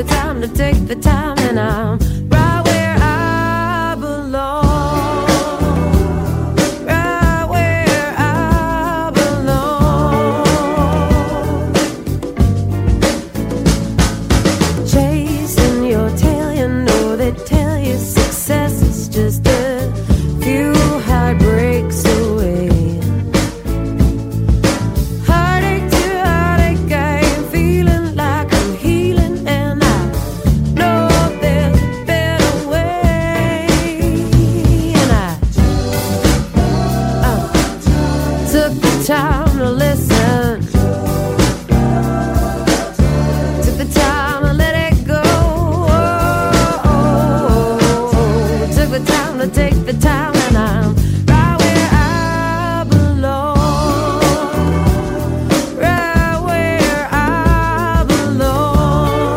the time to take the time, and I'm right where I belong. Right where I belong. Chasing your tail, you know they tell you success is just a few heartbreaks away. Heartache to heartache, I am feeling like I'm healing, and I know there's a better way. And I took the time to listen, took the time to let it go. Took the time to take the time, and I'm right where I belong. Right where I belong.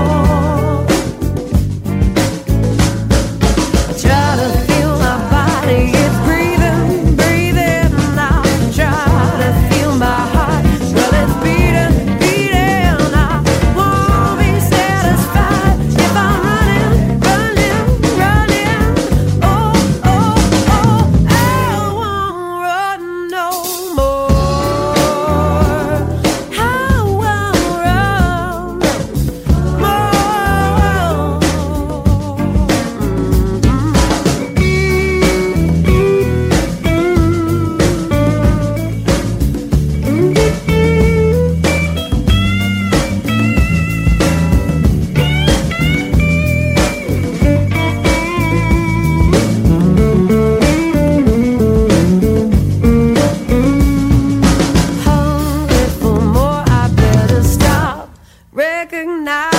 I try to feel my body, it's breathing, breathing. I try to feel my heart, well it's beating, beating. I won't be satisfied if I'm running, running, running. Oh, oh, oh, I won't run no more. I won't run hungry for more, I better stop. Recognize